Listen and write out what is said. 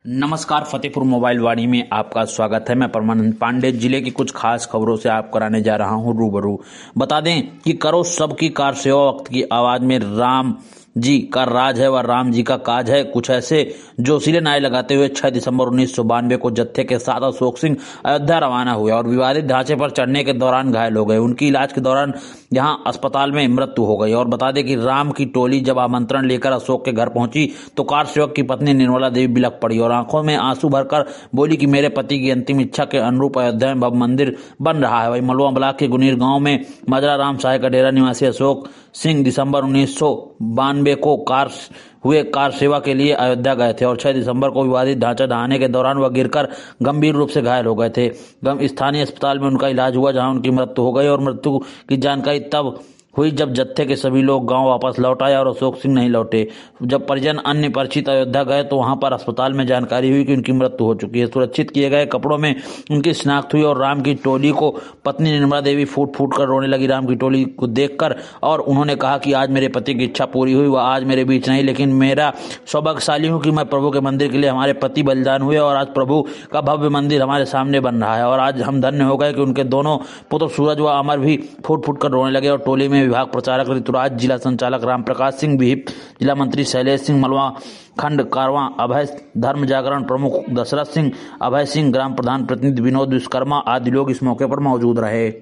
नमस्कार, फतेहपुर मोबाइल वाणी में आपका स्वागत है। मैं परमानंद पांडे जिले की कुछ खास खबरों से आप कराने जा रहा हूं रूबरू। बता दें कि करो सबकी कार सेवा वक्त की आवाज में राम जी का राज है व राम जी का काज है। कुछ ऐसे जोशीले नारे लगाते हुए 6 दिसंबर 1992 को जत्थे के साथ अशोक सिंह अयोध्या रवाना हुए और विवादित ढांचे पर चढ़ने के दौरान घायल हो गए। उनकी इलाज के दौरान यहां अस्पताल में मृत्यु हो गई। और बता दें कि राम की टोली जब आमंत्रण लेकर अशोक के घर पहुंची तो कार सेवक की पत्नी निर्मला देवी बिलख पड़ी और आंखों में आंसू भरकर बोली कि मेरे पति की अंतिम इच्छा के अनुरूप अयोध्या में भव्य मंदिर बन रहा है। वही मलवा ब्लॉक के गुनीर गांव में मजरा राम साहे का डेरा निवासी अशोक सिंह दिसंबर 1992 को कार सेवा के लिए अयोध्या गए थे और 6 दिसंबर को विवादित ढांचा ढहाने के दौरान वह गिरकर गंभीर रूप से घायल हो गए थे। स्थानीय अस्पताल में उनका इलाज हुआ, जहां उनकी मृत्यु हो गई और मृत्यु की जानकारी तब हुई जब जत्थे के सभी लोग गांव वापस लौट आए और अशोक सिंह नहीं लौटे। जब परिजन अन्य परिचित अयोध्या गए तो वहां पर अस्पताल में जानकारी हुई कि उनकी मृत्यु हो चुकी है। सुरक्षित किए गए कपड़ों में उनकी शिनाख्त हुई और राम की टोली को पत्नी निर्मला देवी फूट फूट कर रोने लगी राम की टोली को देखकर और उन्होंने कहा कि आज मेरे पति की इच्छा पूरी हुई। वह आज मेरे बीच नहीं, लेकिन मेरा सौभाग्यशाली हूं कि मैं प्रभु के मंदिर के लिए हमारे पति बलिदान हुए और आज प्रभु का भव्य मंदिर हमारे सामने बन रहा है। और आज हम धन्य हो गए कि उनके दोनों पुत्र सूरज व अमर भी फूट फूट कर रोने लगे। और टोली में विभाग प्रचारक ऋतुराज, जिला संचालक राम प्रकाश सिंह, विहिप जिला मंत्री शैलेश सिंह, मलवा खंड कारवां अभय, धर्म जागरण प्रमुख दशरथ सिंह, अभय सिंह, ग्राम प्रधान प्रतिनिधि विनोद विश्वकर्मा आदि लोग इस मौके पर मौजूद रहे।